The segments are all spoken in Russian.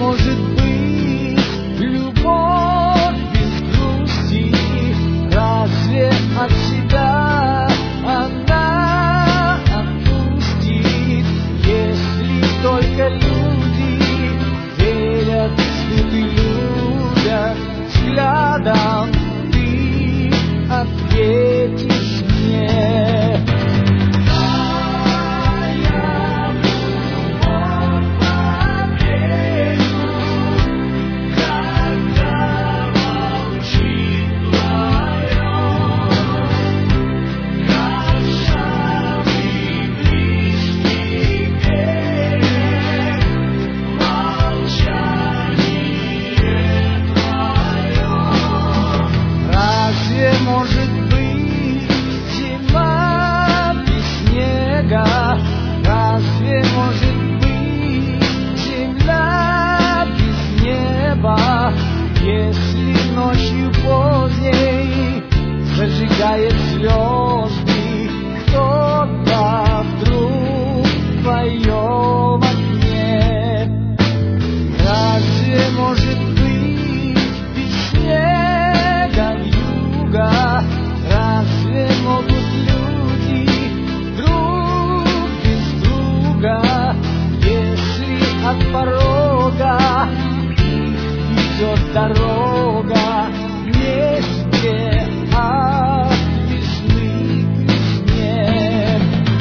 может быть любовь без грусти? Разве от себя она отпустит, если только люди верят, что ты любят взглядом, ты ответишь мне. Может быть зима без снега? Разве может быть земля без неба? Если ночью поздней зажигает звезды кто-то вдруг в твоем окне, разве может быть без снега юга? Разве могут люди друг без друга, если от порога идет дорога вместе от весны к весне?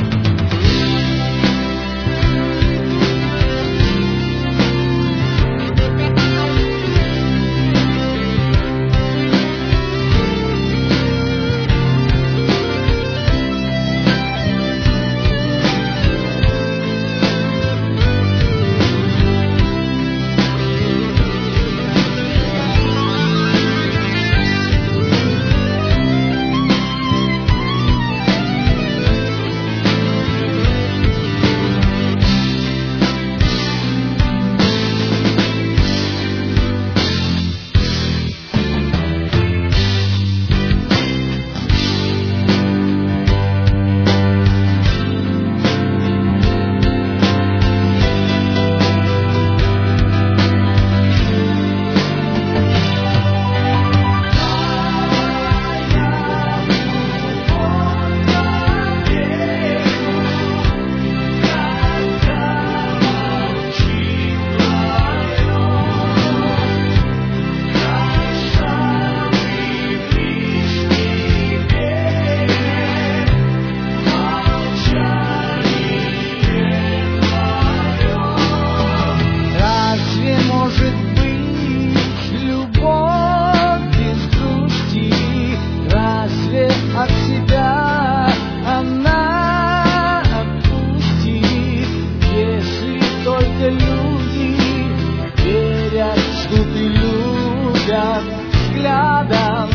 От себя она отпустит, если только люди верят, что ты любят взглядом,